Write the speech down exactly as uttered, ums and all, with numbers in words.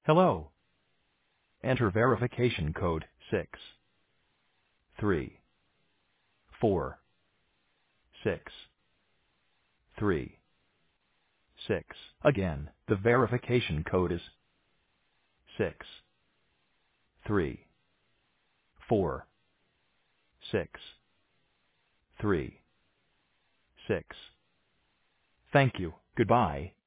Hello. Enter verification code six three four six three six. Again, the verification code is six three four six three six. Thank you. Goodbye.